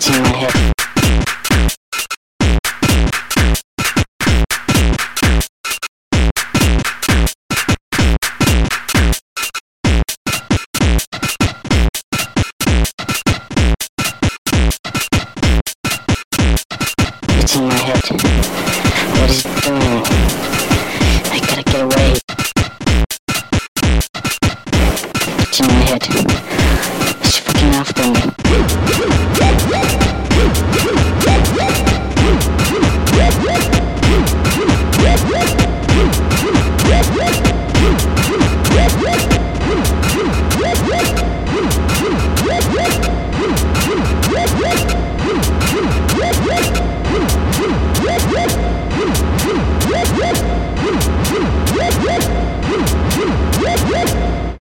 It's in my head. It's in my head. What is it doing? I gotta get away. It's in my head. It's fucking after me. What?